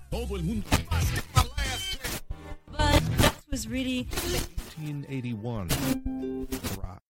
Todo el mundo. But that was really 1981. Rock.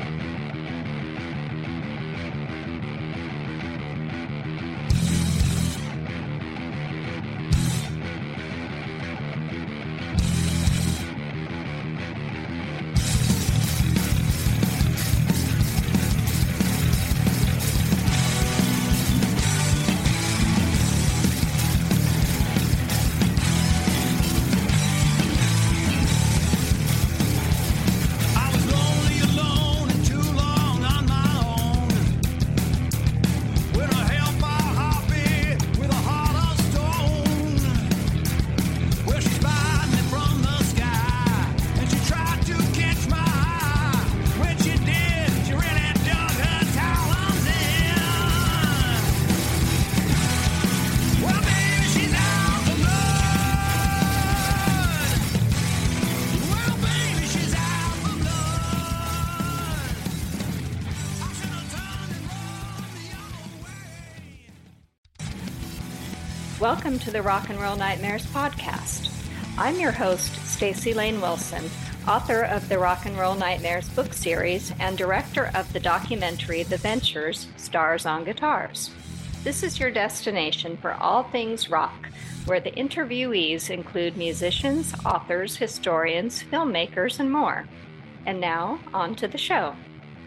Welcome to the Rock and Roll Nightmares podcast. I'm your host, Stacy Lane Wilson, author of the Rock and Roll Nightmares book series and director of the documentary The Ventures, Stars on Guitars. This is your destination for all things rock, where the interviewees include musicians, authors, historians, filmmakers, and more. And now, on to the show.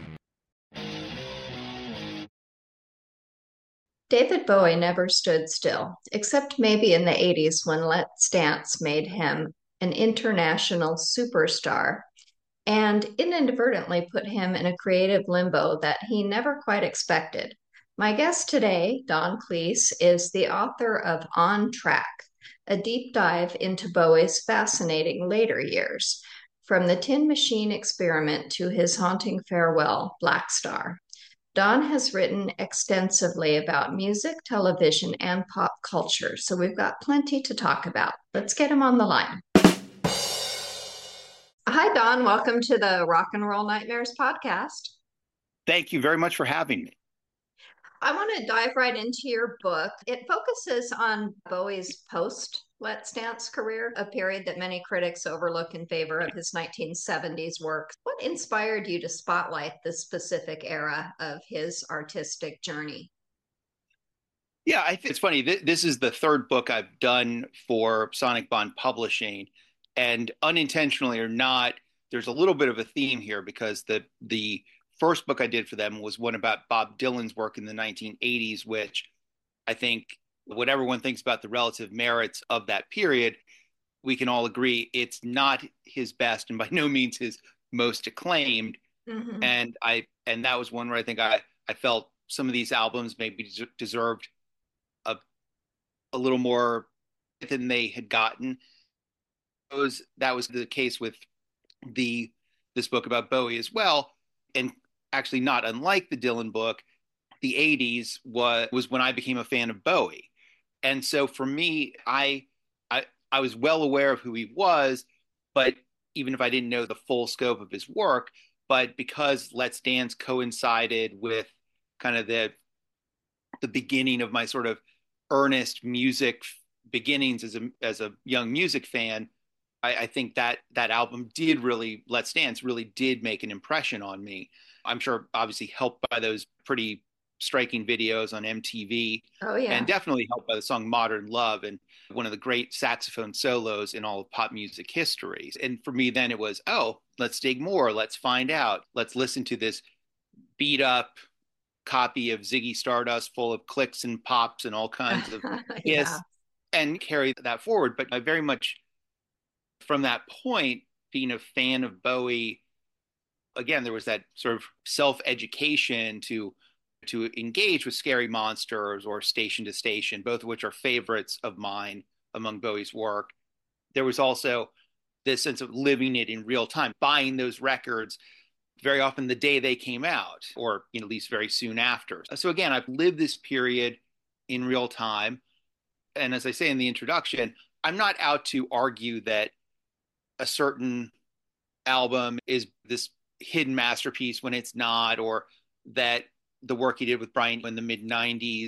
David Bowie never stood still, except maybe in the 80s when Let's Dance made him an international superstar and inadvertently put him in a creative limbo that he never quite expected. My guest today, Don Cleese, is the author of On Track, a deep dive into Bowie's fascinating later years, from the Tin Machine Experiment to his haunting farewell, Black Star. Don has written extensively about music, television, and pop culture, so we've got plenty to talk about. Let's get him on the line. Hi, Don. Welcome to the Rock and Roll Nightmares podcast. Thank you very much for having me. I want to dive right into your book. It focuses on Bowie's post Let's Dance career, a period that many critics overlook in favor of his 1970s work. What inspired you to spotlight this specific era of his artistic journey? Yeah, I think it's funny. This is the third book I've done for Sonic Bond Publishing, and unintentionally or not, there's a little bit of a theme here because the first book I did for them was one about Bob Dylan's work in the 1980s, which I think what everyone thinks about the relative merits of that period, we can all agree it's not his best and by no means his most acclaimed. Mm-hmm. And that was one where I think I felt some of these albums maybe deserved a little more than they had gotten. That was the case with this book about Bowie as well. And actually not unlike the Dylan book, the 80s was when I became a fan of Bowie. And so for me, I was well aware of who he was, but even if I didn't know the full scope of his work, but because Let's Dance coincided with kind of the beginning of my sort of earnest music beginnings as a young music fan, I think that album did really, Let's Dance really did make an impression on me. I'm sure obviously helped by those pretty striking videos on MTV. Oh, yeah. And definitely helped by the song Modern Love and one of the great saxophone solos in all of pop music history. And for me then it was, oh, let's dig more. Let's find out. Let's listen to this beat up copy of Ziggy Stardust full of clicks and pops and all kinds of Yeah. and carry that forward. But I very much from that point, being a fan of Bowie, again, there was that sort of self-education to engage with Scary Monsters or Station to Station, both of which are favorites of mine among Bowie's work. There was also this sense of living it in real time, buying those records very often the day they came out, or at least very soon after. So again, I've lived this period in real time. And as I say in the introduction, I'm not out to argue that a certain album is this hidden masterpiece when it's not, or that the work he did with Brian in the mid 90s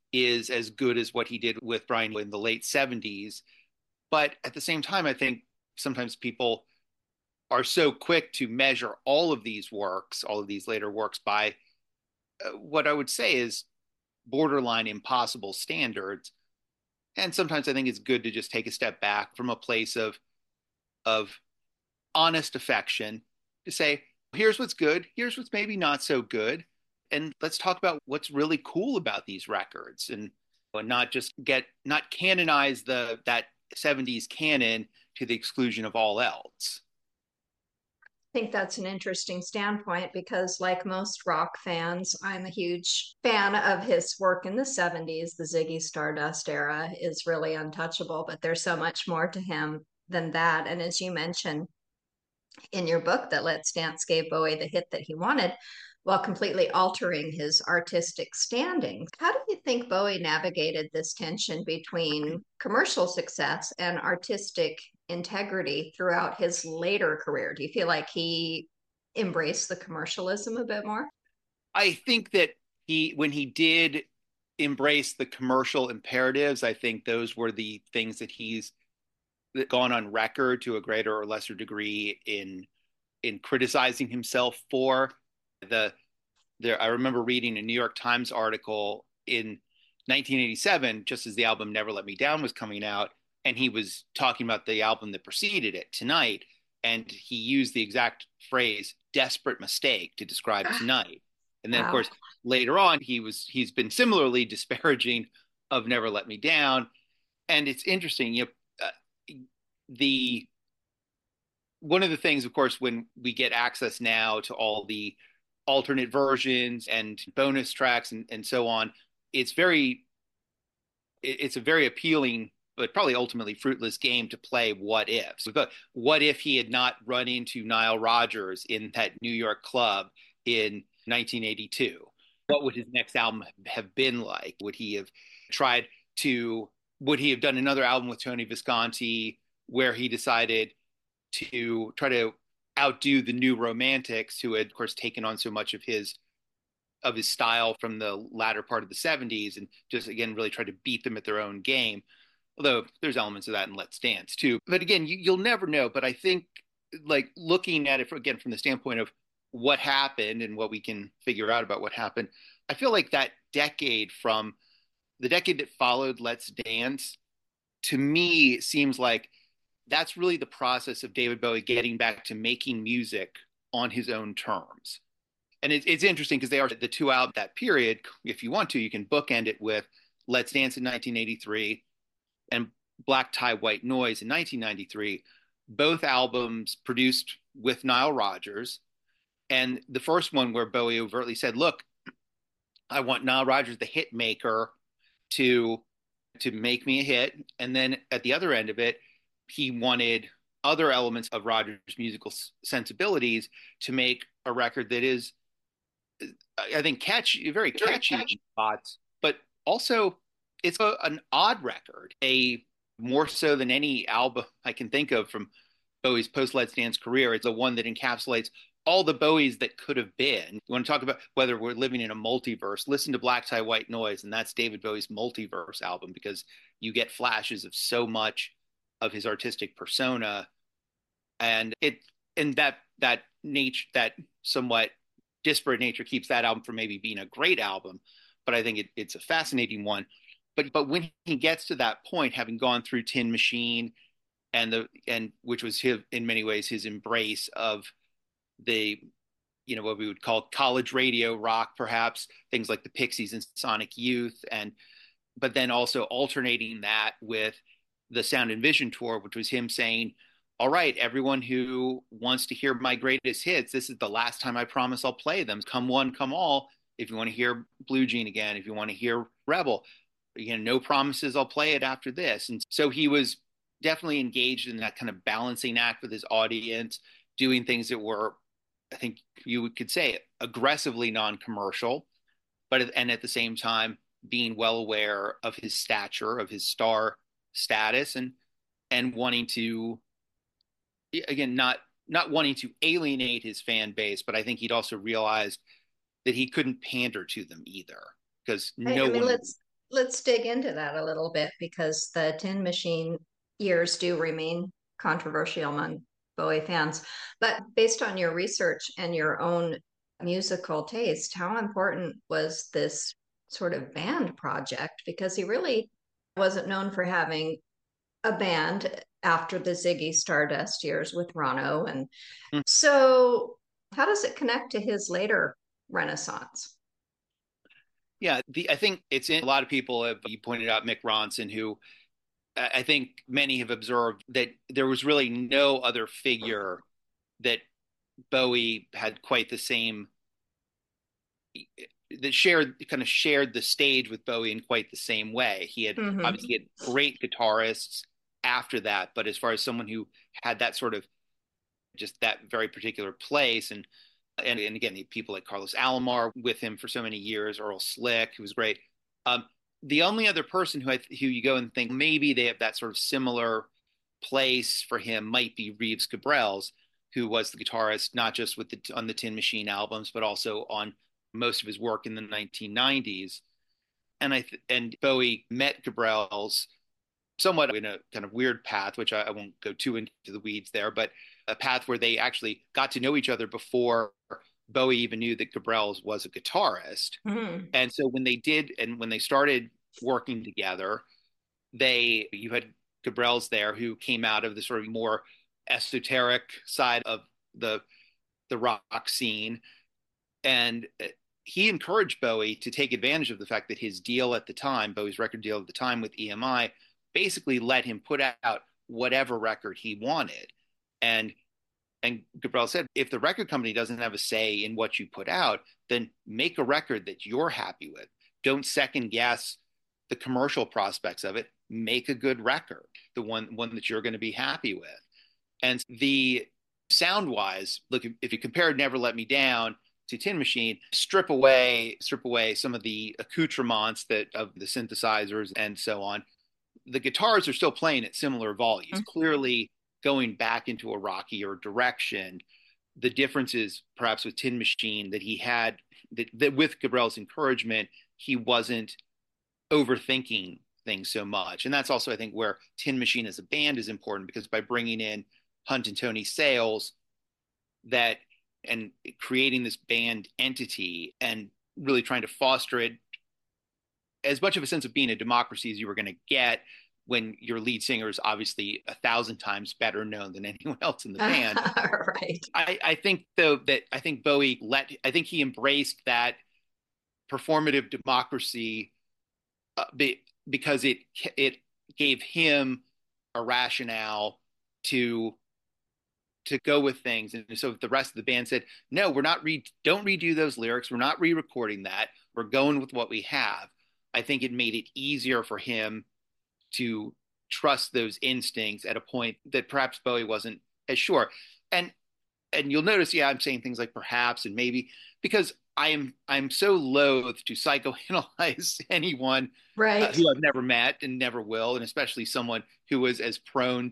is as good as what he did with Brian in the late 70s. But at the same time, I think sometimes people are so quick to measure all of these works, all of these later works, by what I would say is borderline impossible standards. And sometimes I think it's good to just take a step back from a place of honest affection to say, here's what's good, here's what's maybe not so good, and let's talk about what's really cool about these records, and not just not canonize that 70s canon to the exclusion of all else. I think that's an interesting standpoint because, like most rock fans, I'm a huge fan of his work in the 70s. The Ziggy Stardust era is really untouchable, but there's so much more to him than that. And as you mentioned in your book, that Let's Dance gave Bowie the hit that he wanted while completely altering his artistic standing. How do you think Bowie navigated this tension between commercial success and artistic integrity throughout his later career? Do you feel like he embraced the commercialism a bit more? I think that when he did embrace the commercial imperatives, I think those were the things that he's gone on record to a greater or lesser degree in criticizing himself for. I remember reading a New York Times article in 1987, just as the album Never Let Me Down was coming out, and he was talking about the album that preceded it, Tonight, and he used the exact phrase "desperate mistake" to describe Tonight. And then, of course, later on, he's been similarly disparaging of Never Let Me Down. And it's interesting, one of the things, of course, when we get access now to all the alternate versions and bonus tracks and so on, it's a very appealing but probably ultimately fruitless game to play what ifs. But what if he had not run into Nile Rodgers in that New York club in 1982? What would his next album have been like? Would he have done another album with Tony Visconti where he decided to try to outdo the New Romantics, who had, of course, taken on so much of his style from the latter part of the 70s, and just, again, really try to beat them at their own game? Although there's elements of that in Let's Dance too. But again, you'll never know. But I think, like, looking at it again from the standpoint of what happened and what we can figure out about what happened, I feel like that decade, from the decade that followed Let's Dance, to me seems like that's really the process of David Bowie getting back to making music on his own terms. And it's interesting because they are the two albums that period. If you want to, you can bookend it with Let's Dance in 1983 and Black Tie, White Noise in 1993, both albums produced with Nile Rodgers. And the first one where Bowie overtly said, look, I want Nile Rodgers, the hit maker, to make me a hit. And then at the other end of it, he wanted other elements of Rodgers' musical sensibilities to make a record that is, I think, very catchy in spots, but also it's an odd record, more so than any album I can think of from Bowie's post-Let's Dance career. It's a one that encapsulates all the Bowies that could have been. You want to talk about whether we're living in a multiverse, listen to Black Tie, White Noise, and that's David Bowie's multiverse album, because you get flashes of so much of his artistic persona, and that somewhat disparate nature keeps that album from maybe being a great album, but I think it's a fascinating one. But when he gets to that point, having gone through Tin Machine and which was in many ways his embrace of the, what we would call college radio rock, perhaps things like the Pixies and Sonic Youth, but then also alternating that with the Sound and Vision tour, which was him saying, all right, everyone who wants to hear my greatest hits, this is the last time I promise I'll play them. Come one, come all. If you want to hear Blue Jean again, if you want to hear Rebel, no promises, I'll play it after this. And so he was definitely engaged in that kind of balancing act with his audience, doing things that were, I think you could say, aggressively non-commercial, and at the same time being well aware of his stature, of his star status, and wanting to, again, not wanting to alienate his fan base, but I think he'd also realized that he couldn't pander to them either, because let's dig into that a little bit because the Tin Machine years do remain controversial among Bowie fans. But based on your research and your own musical taste, how important was this sort of band project? Because he really wasn't known for having a band after the Ziggy Stardust years with Ronno. And Mm. so, how does it connect to his later Renaissance? Yeah, I think it's in a lot of people have you pointed out Mick Ronson, who I think many have observed that there was really no other figure that Bowie had quite the same that shared the stage with Bowie in quite the same way. He had Mm-hmm. obviously had great guitarists after that, but as far as someone who had that sort of just that very particular place and again people like Carlos Alomar with him for so many years, Earl Slick, who was great. Um, the only other person who you go and think maybe they have that sort of similar place for him might be Reeves Gabrels, who was the guitarist not just with on the Tin Machine albums, but also on most of his work in the 1990s. And Bowie met Gabrels somewhat in a kind of weird path, which I won't go too into the weeds there, but a path where they actually got to know each other before Bowie even knew that Gabrels was a guitarist. Mm-hmm. And so when they did, and when they started working together, you had Gabrels there who came out of the sort of more esoteric side of the the rock scene, and he encouraged Bowie to take advantage of the fact that his deal at the time, Bowie's record deal at the time with EMI, basically let him put out whatever record he wanted. And and Gabriel said, if the record company doesn't have a say in what you put out, then make a record that you're happy with. Don't second guess the commercial prospects of it. Make a good record, the one that you're going to be happy with. And the sound wise, look, if you compare Never Let Me Down to Tin Machine, strip away some of the accoutrements that of the synthesizers and so on. The guitars are still playing at similar volumes, clearly going back into a rockier direction. The difference is perhaps with Tin Machine that he had that with Gabriel's encouragement, he wasn't overthinking things so much. And that's also, I think, where Tin Machine as a band is important because by bringing in Hunt and Tony Sales, that and creating this band entity and really trying to foster it as much of a sense of being a democracy as you were going to get when your lead singer is obviously 1,000 times better known than anyone else in the band. Right. I think though that I think Bowie I think he embraced that performative democracy because it gave him a rationale to go with things. And so the rest of the band said, no, don't redo those lyrics. We're not re-recording that. We're going with what we have. I think it made it easier for him to trust those instincts at a point that perhaps Bowie wasn't as sure. And and you'll notice, yeah, I'm saying things like perhaps and maybe because I'm so loath to psychoanalyze anyone Right. who I've never met and never will, and especially someone who was as prone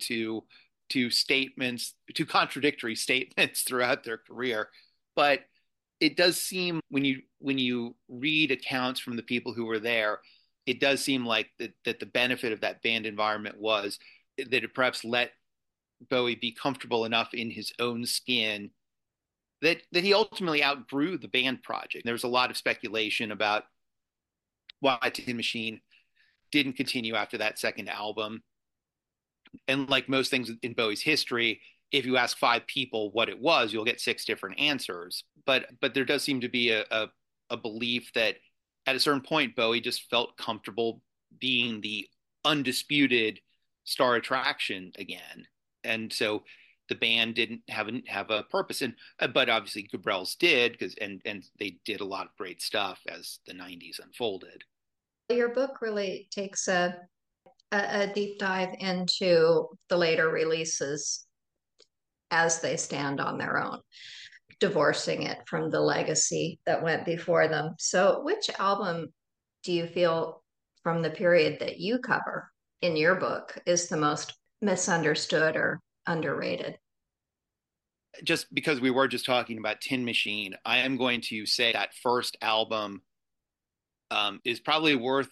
to contradictory statements throughout their career. But it does seem when you read accounts from the people who were there, it does seem like that the benefit of that band environment was that it perhaps let Bowie be comfortable enough in his own skin that he ultimately outgrew the band project. There was a lot of speculation about why Tin Machine didn't continue after that second album. And like most things in Bowie's history, if you ask 5 people what it was, you'll get 6 different answers. But there does seem to be a belief that at a certain point, Bowie just felt comfortable being the undisputed star attraction again. And so the band didn't have a purpose. And but obviously Gabrels did because and they did a lot of great stuff as the 90s unfolded. Your book really takes a deep dive into the later releases as they stand on their own, divorcing it from the legacy that went before them. So, which album do you feel from the period that you cover in your book is the most misunderstood or underrated? Just because we were just talking about Tin Machine, I am going to say that first album is probably worth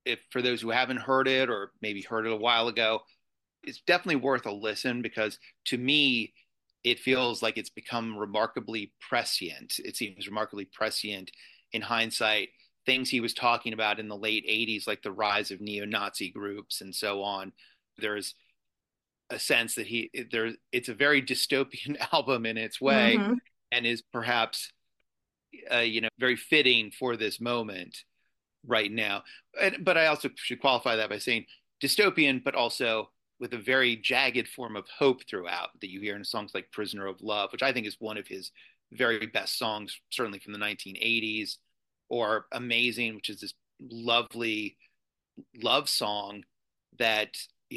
if for those who haven't heard it or maybe heard it a while ago, it's definitely worth a listen because to me, it feels like it's become remarkably prescient. It seems remarkably prescient in hindsight. Things he was talking about in the late 80s, like the rise of neo-Nazi groups and so on. There's a sense that it's a very dystopian album in its way Mm-hmm. and is perhaps, very fitting for this moment right now. But I also should qualify that by saying dystopian, but also with a very jagged form of hope throughout that you hear in songs like Prisoner of Love, which I think is one of his very best songs, certainly from the 1980s, or Amazing, which is this lovely love song that,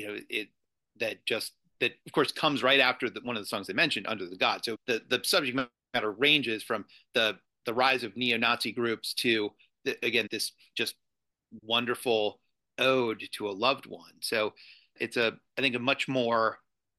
that of course comes right after one of the songs they mentioned, Under the God. So the subject matter ranges from the rise of neo-Nazi groups to again this just wonderful ode to a loved one. So it's I think a much more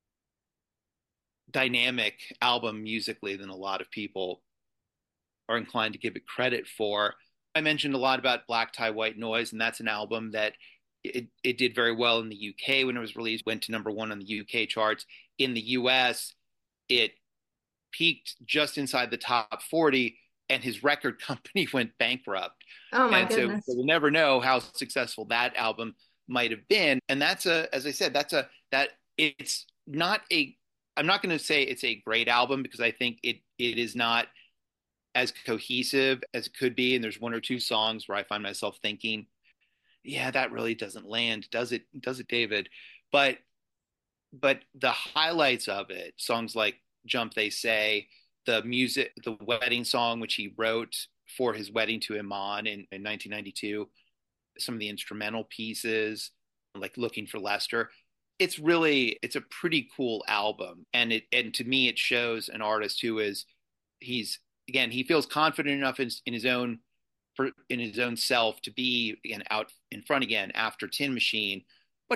dynamic album musically than a lot of people are inclined to give it credit for. I mentioned a lot about Black Tie White Noise, and that's an album that it did very well in the UK when it was released, went to #1 on the UK charts. In the US, it peaked just inside the top 40, and his record company went bankrupt. Oh my And so goodness. we'll never know how successful that album might have been. And as I said, that it's not I'm not going to say it's a great album because I think it is not as cohesive as it could be. And there's one or two songs where I find myself thinking, yeah, that really doesn't land, does it? Does it, David? But the highlights of it, songs like Jump They Say, the music, the wedding song, which he wrote for his wedding to Iman in 1992, some of the instrumental pieces, like Looking for Lester. It's a pretty cool album. And to me, it shows an artist who he feels confident enough in his own, in his own self to be again out in front again after Tin Machine, but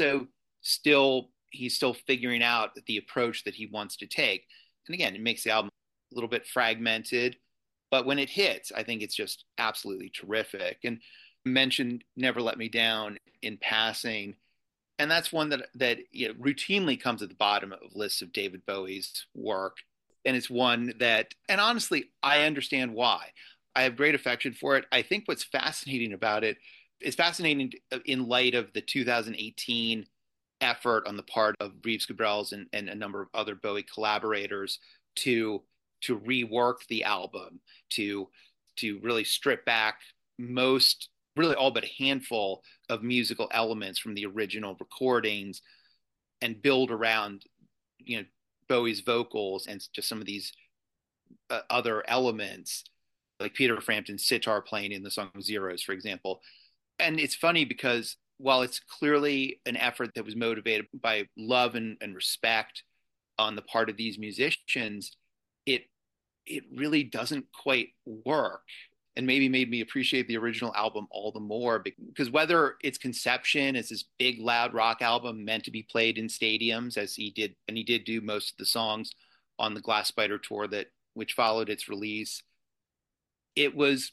he's still figuring out the approach that he wants to take. And again, it makes the album a little bit fragmented, but when it hits, I think it's just absolutely terrific. And mentioned Never Let Me Down in passing, and that's one that routinely comes at the bottom of lists of David Bowie's work. And it's one that, and honestly, I understand why. I have great affection for it. I think what's fascinating about it is fascinating in light of the 2018 effort on the part of Reeves Gabrels and a number of other Bowie collaborators to rework the album, to really strip back most, really all but a handful of musical elements from the original recordings and build around Bowie's vocals and just some of these other elements like Peter Frampton's sitar playing in the song Zeros, for example. And it's funny because while it's clearly an effort that was motivated by love and respect on the part of these musicians, it really doesn't quite work, and maybe made me appreciate the original album all the more because whether its conception as this big loud rock album meant to be played in stadiums as he did, and he did do most of the songs on the Glass Spider tour which followed its release, it was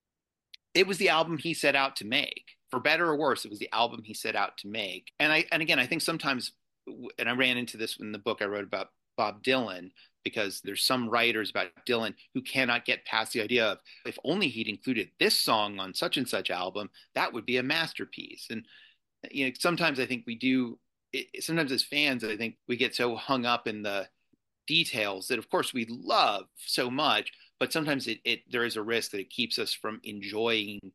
the album he set out to make. For better or worse, it was the album he set out to make. And again, I think sometimes, and I ran into this in the book I wrote about Bob Dylan, because there's some writers about Dylan who cannot get past the idea of if only he'd included this song on such and such album, that would be a masterpiece. And sometimes I think we do. Sometimes as fans, I think we get so hung up in the details that, of course, we love so much, but sometimes there is a risk that it keeps us from enjoying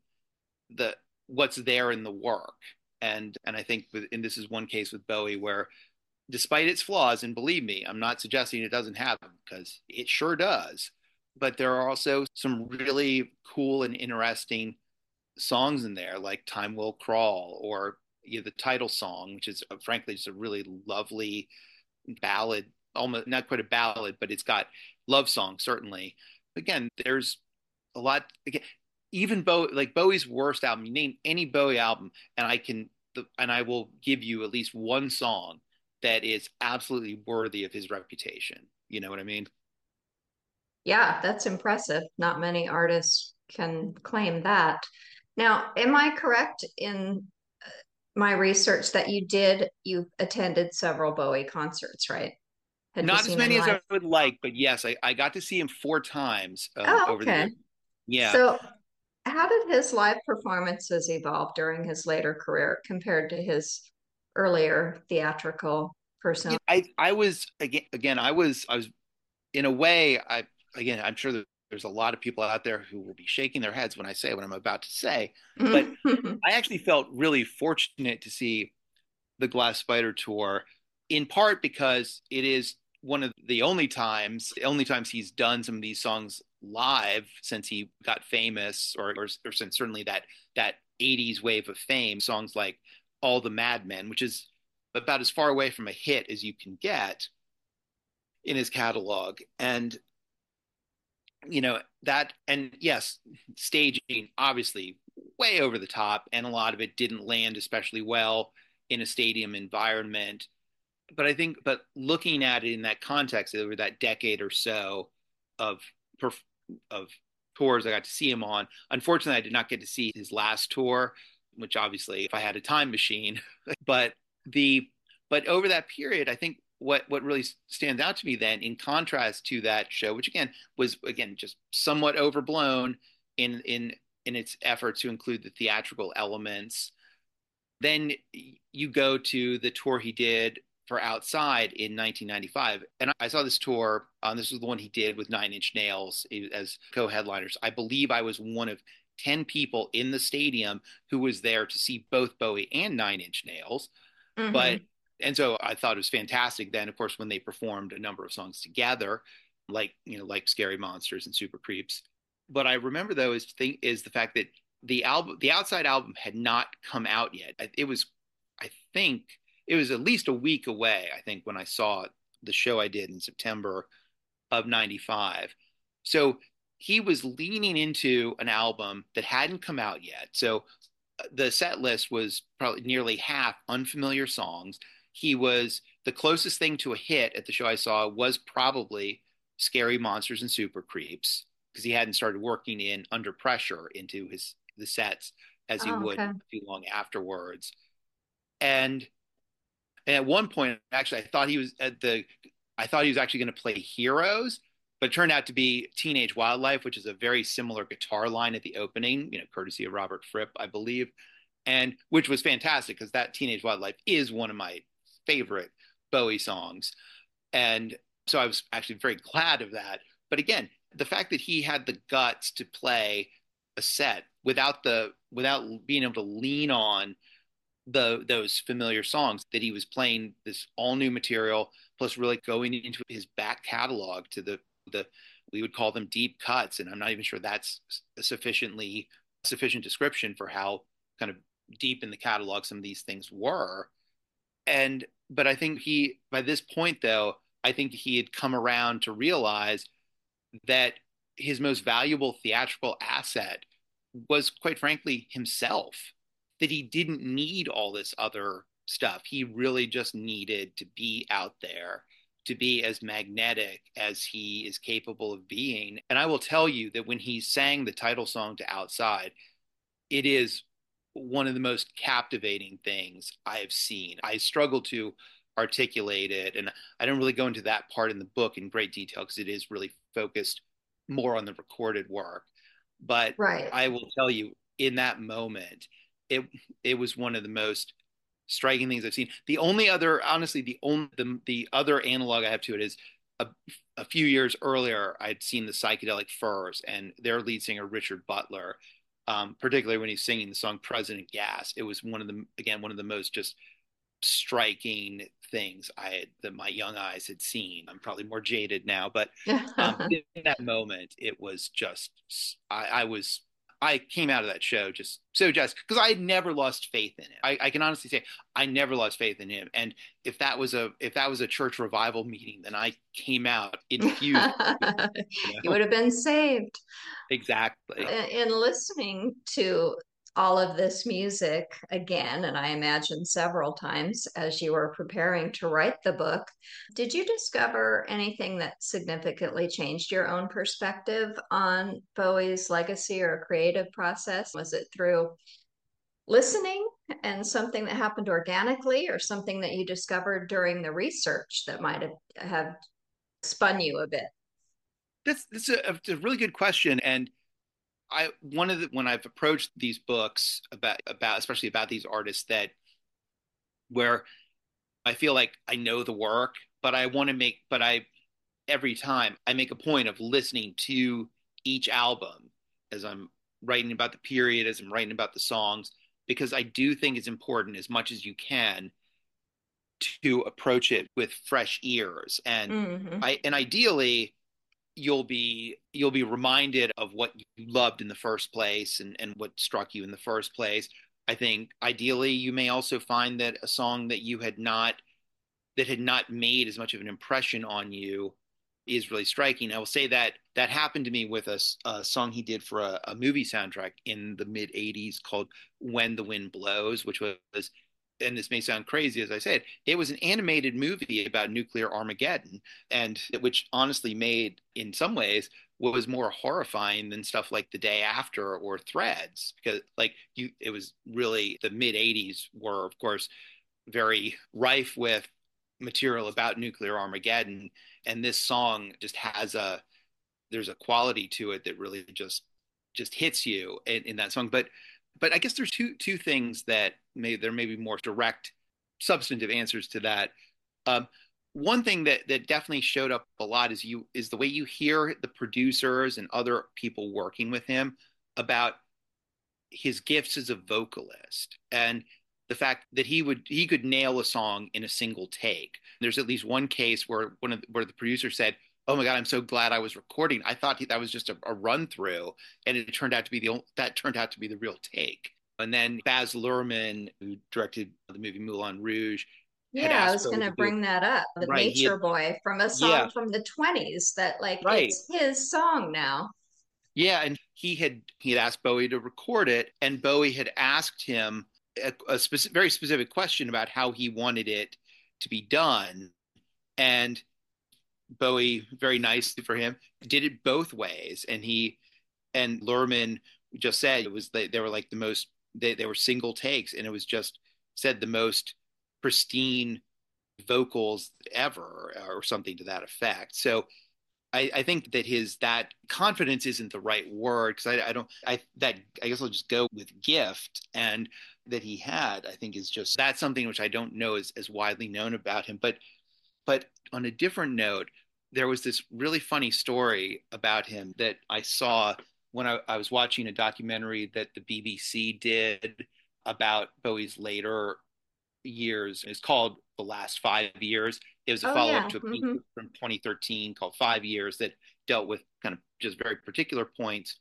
what's there in the work. And I think and this is one case with Bowie where, despite its flaws, and believe me, I'm not suggesting it doesn't have them because it sure does, but there are also some really cool and interesting songs in there, like Time Will Crawl, or the title song, which is frankly just a really lovely ballad, almost not quite a ballad, but it's got love song certainly. Again, there's a lot. Again, even Bowie's worst album, you name any Bowie album, and I will give you at least one song that is absolutely worthy of his reputation. You know what I mean? Yeah, that's impressive. Not many artists can claim that. Now, am I correct in my research that you attended several Bowie concerts, right? Had you Not as seen him many as live? I would like, but yes, I got to see him four times Oh, over the okay. years. Yeah. So, how did his live performances evolve during his later career compared to his earlier theatrical persona? I was again I was in a way I'm sure that there's a lot of people out there who will be shaking their heads when I say what I'm about to say, but I actually felt really fortunate to see the Glass Spider tour, in part because it is one of the only times he's done some of these songs live since he got famous, or since certainly that 80s wave of fame. Songs like All the Madmen, which is about as far away from a hit as you can get in his catalog. And that, and yes, staging obviously way over the top, and a lot of it didn't land especially well in a stadium environment. But looking at it in that context, over that decade or so of of tours I got to see him on. Unfortunately, I did not get to see his last tour, which obviously, if I had a time machine, but the but over that period, I think what really stands out to me then, in contrast to that show, which again was again just somewhat overblown in its efforts to include the theatrical elements. Then you go to the tour he did for Outside in 1995, and I saw this tour. This was the one he did with Nine Inch Nails as co-headliners. I believe I was one of 10 people in the stadium who was there to see both Bowie and Nine Inch Nails. But Hmm. and so I thought it was fantastic. Then, of course, when they performed a number of songs together, like Scary Monsters and Super Creeps. But I remember though is the fact that the Outside album had not come out yet. I think it was at least a week away. I think when I saw the show I did in September of '95. So he was leaning into an album that hadn't come out yet. So the set list was probably nearly half unfamiliar songs. He was the closest thing to a hit at the show I saw was probably Scary Monsters and Super Creeps, because he hadn't started working in Under Pressure into the sets as he Oh, would okay. not too long afterwards. And and at one point, actually, I thought he was actually going to play Heroes, but it turned out to be Teenage Wildlife, which is a very similar guitar line at the opening, courtesy of Robert Fripp, I believe, and which was fantastic because that Teenage Wildlife is one of my favorite Bowie songs. And so I was actually very glad of that. But again, the fact that he had the guts to play a set without being able to lean on those familiar songs, that he was playing this all new material, plus really going into his back catalog to the we would call them deep cuts, and I'm not even sure that's a sufficient description for how kind of deep in the catalog some of these things were. And but I think he by this point though, I think he had come around to realize that his most valuable theatrical asset was, quite frankly, himself. That he didn't need all this other stuff. He really just needed to be out there, to be as magnetic as he is capable of being. And I will tell you that when he sang the title song to Outside, it is one of the most captivating things I have seen. I struggle to articulate it, and I don't really go into that part in the book in great detail because it is really focused more on the recorded work. But Right. I will tell you, in that moment, it it was one of the most striking things I've seen. The only other, honestly, the other analog I have to it is a, a few years earlier, I'd seen the Psychedelic Furs and their lead singer Richard Butler, particularly when he's singing the song President Gas. It was one of the most just striking things that my young eyes had seen. I'm probably more jaded now, but in that moment, it was just I came out of that show just so just because I had never lost faith in him. I can honestly say I never lost faith in him. And if that was a church revival meeting, then I came out infused. You You know would have been saved. exactly. In listening to all of this music again, and I imagine several times as you were preparing to write the book. Did you discover anything that significantly changed your own perspective on Bowie's legacy or creative process? Was it through listening and something that happened organically, or something that you discovered during the research that might have spun you a bit? That's a really good question, and I one of the when I've approached these books about especially about these artists that where I feel like I know the work, but I want to make but I every time I make a point of listening to each album as I'm writing about the period, as I'm writing about the songs, because I do think it's important as much as you can to approach it with fresh ears. Mm-hmm. And ideally you'll be reminded of what you loved in the first place and what struck you in the first place. I think ideally you may also find that a song that had not made as much of an impression on you is really striking. I will say that that happened to me with a song he did for a movie soundtrack in the mid 80s called When the Wind Blows, which was, and this may sound crazy as I said, it was an animated movie about nuclear Armageddon, and which honestly made, in some ways, was more horrifying than stuff like The Day After or Threads, because it was really the mid 80s were, of course, very rife with material about nuclear Armageddon, and this song just has a there's a quality to it that really just hits you in that song. But I guess there's two things that there may be more direct, substantive answers to that. Um, One thing that definitely showed up a lot is the way you hear the producers and other people working with him about his gifts as a vocalist and the fact that he could nail a song in a single take. There's at least one case where the producer said, "Oh my God, I'm so glad I was recording. I thought that was just a run through, and it turned out to be the real take." And then Baz Luhrmann, who directed the movie Moulin Rouge, had Yeah, I asked was going Bowie to to do it. bring that up. The Right. Nature Boy from a Yeah, song from the 20s that like right. it's his song now. Yeah, and he had asked Bowie to record it, and Bowie had asked him very specific question about how he wanted it to be done, and Bowie, very nicely for him, did it both ways, and Luhrmann just said they were like the most they were single takes, and it was just said the most pristine vocals ever, or something to that effect. So I think that confidence isn't the right word, because I don't I guess I'll just go with gift, and that he had, I think, is just that's something which I don't know is as widely known about him. But on a different note, there was this really funny story about him that I saw when I was watching a documentary that the BBC did about Bowie's later years. It's called The Last 5 Years. It was a Oh follow up yeah. to a piece Hmm. from 2013 called 5 Years that dealt with kind of just very particular points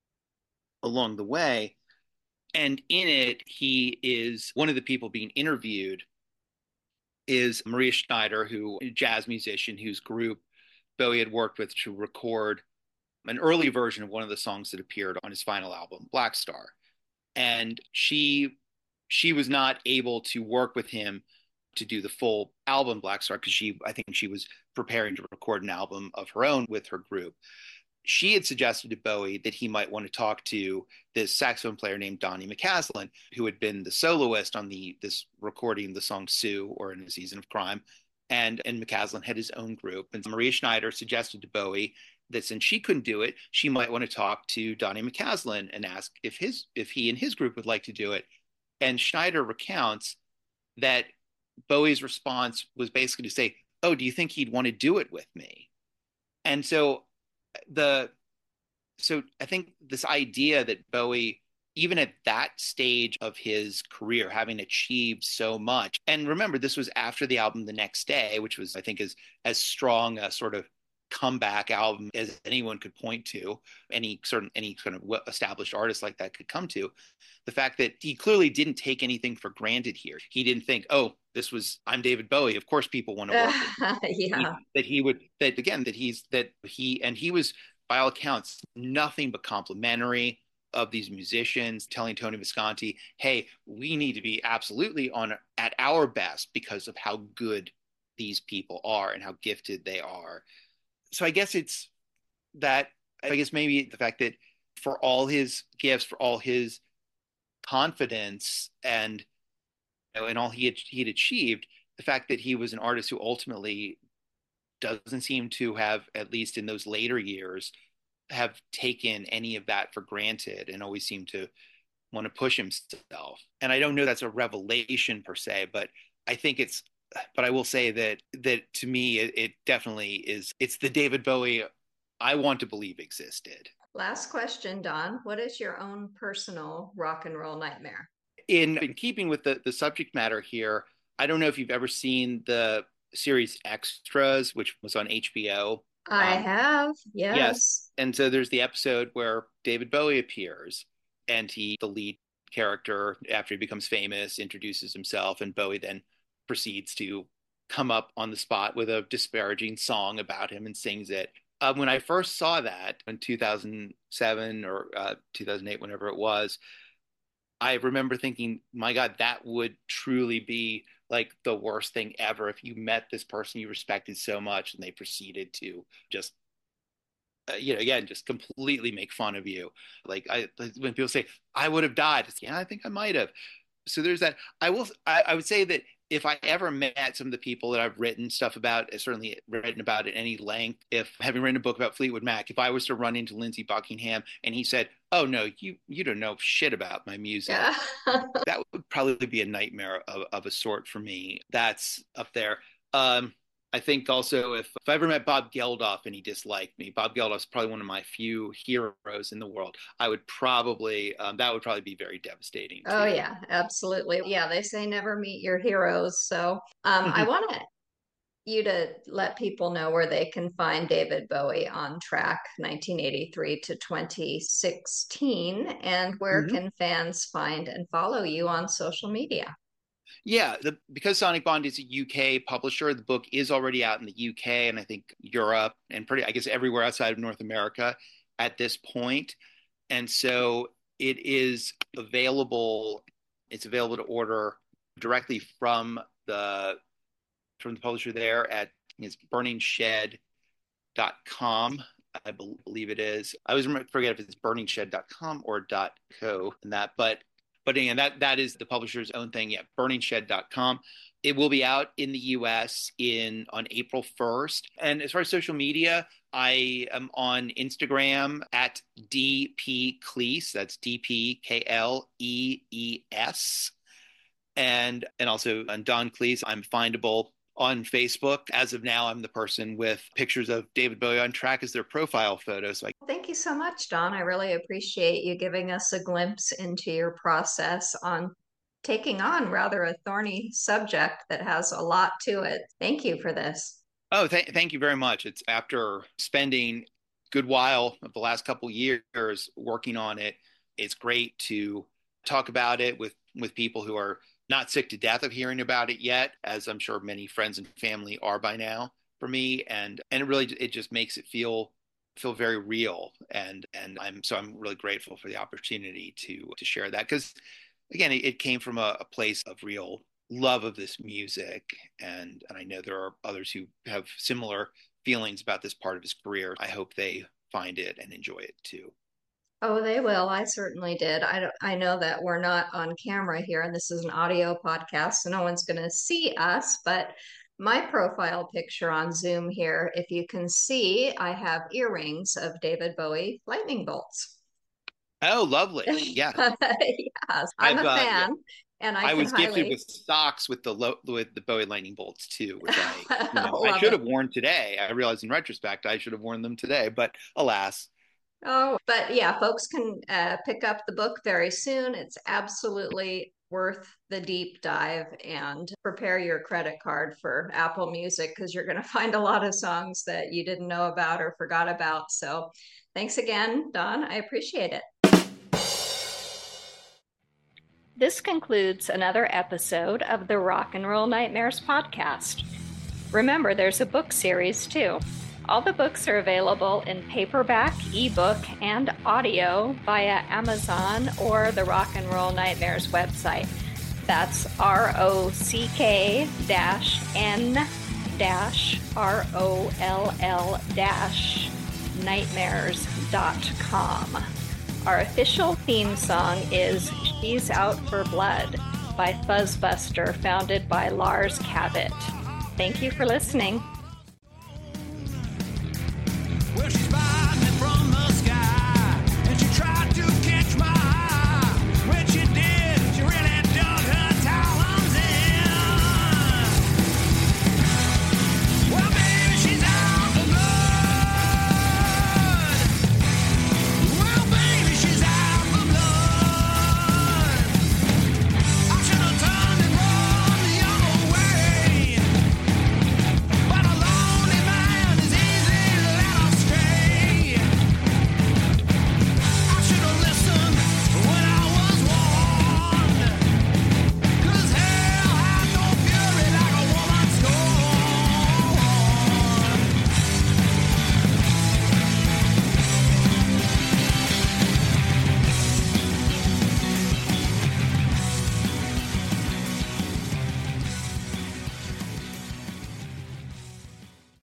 along the way. And in it, he is one of the people being interviewed is Maria Schneider, who a jazz musician whose group Bowie had worked with to record an early version of one of the songs that appeared on his final album, Black Star. And she was not able to work with him to do the full album Black Star, because I think she was preparing to record an album of her own with her group. She had suggested to Bowie that he might want to talk to this saxophone player named Donny McCaslin, who had been the soloist on this recording, the song Sue, or In a Season of Crime. And McCaslin had his own group. And Maria Schneider suggested to Bowie that since she couldn't do it, she might want to talk to Donny McCaslin and ask if he and his group would like to do it. And Schneider recounts that Bowie's response was basically to say, "Oh, do you think he'd want to do it with me?" And the so I think this idea that Bowie, even at that stage of his career, having achieved so much, and remember, this was after the album The Next Day, which was, I think, as strong a sort of comeback album as anyone could point to, any kind of established artist like that could come to. The fact that he clearly didn't take anything for granted here. He didn't think, "Oh, I'm David Bowie. Of course, people want to work with me." Yeah. That he would that he was, by all accounts, nothing but complimentary. of these musicians, telling Tony Visconti, hey, we need to be absolutely on at our best because of how good these people are and how gifted they are. So I guess it's that, I guess maybe the fact that for all his gifts, for all his confidence and and all he'd achieved, the fact that he was an artist who ultimately doesn't seem to have, at least in those later years, have taken any of that for granted and always seemed to want to push himself. And I don't know that's a revelation per se, but I think it's, but I will say that to me, it definitely is. It's the David Bowie I want to believe existed. Last question, Don. What is your own personal rock and roll nightmare? In keeping with the subject matter here, I don't know if you've ever seen the series Extras, which was on HBO. I have, yes. Yes. And so there's the episode where David Bowie appears, and the lead character, after he becomes famous, introduces himself, and Bowie then proceeds to come up on the spot with a disparaging song about him and sings it. When I first saw that in 2007 or 2008, whenever it was, I remember thinking, my God, that would truly be like the worst thing ever if you met this person you respected so much and they proceeded to just, again, just completely make fun of you. Like when people say, I would have died, yeah, I think I might have. So there's that. I would say that if I ever met some of the people that I've written stuff about, certainly written about at any length, if having written a book about Fleetwood Mac, if I was to run into Lindsey Buckingham and he said, oh no, you don't know shit about my music, Yeah. that would probably be a nightmare of a sort for me. That's up there. I think also if I ever met Bob Geldof and he disliked me, Bob Geldof's probably one of my few heroes in the world. I would probably, that would probably be very devastating. Oh, yeah, absolutely. Yeah, they say never meet your heroes. So I want you to let people know where they can find David Bowie on track 1983 to 2016, and where can fans find and follow you on social media? Yeah, because Sonic Bond is a UK publisher, the book is already out in the UK and I think Europe and I guess everywhere outside of North America at this point. And so it is available. It's available to order directly from the publisher there at burningshed.com. I believe it is. I always forget if it's burningshed.com or .co and that, but again, that is the publisher's own thing. Yeah, burningshed.com. It will be out in the US on April 1st. And as far as social media, I am on Instagram at DP Cleese. That's DPKLEES. And also on Don Cleese, I'm findable on Facebook. As of now, I'm the person with pictures of David Bowie on track as their profile photo. So thank you so much, Don. I really appreciate you giving us a glimpse into your process on taking on rather a thorny subject that has a lot to it. Thank you for this. Oh, thank you very much. It's after spending a good while of the last couple of years working on it, it's great to talk about it with people who are not sick to death of hearing about it yet, as I'm sure many friends and family are by now for me. And it just makes it feel very real. And I'm really grateful for the opportunity to share that. Because again, it came from a place of real love of this music. And I know there are others who have similar feelings about this part of his career. I hope they find it and enjoy it too. Oh, they will. I certainly did. I know that we're not on camera here, and this is an audio podcast, so no one's going to see us. But my profile picture on Zoom here, if you can see, I have earrings of David Bowie lightning bolts. Oh, lovely! Yeah, yes, I'm a fan, yeah. And I was gifted with socks with the Bowie lightning bolts too, which I should have worn today. I realize in retrospect I should have worn them today, but alas. Oh, but yeah, folks can pick up the book very soon. It's absolutely worth the deep dive, and prepare your credit card for Apple Music because you're going to find a lot of songs that you didn't know about or forgot about. So thanks again, Don. I appreciate it. This concludes another episode of the Rock and Roll Nightmares podcast. Remember, there's a book series too. All the books are available in paperback, ebook, and audio via Amazon or the Rock and Roll Nightmares website. That's ROCK-N-ROLL-nightmares.com. Our official theme song is She's Out for Blood by Fuzzbuster, founded by Lars Cabot. Thank you for listening. Well, she's by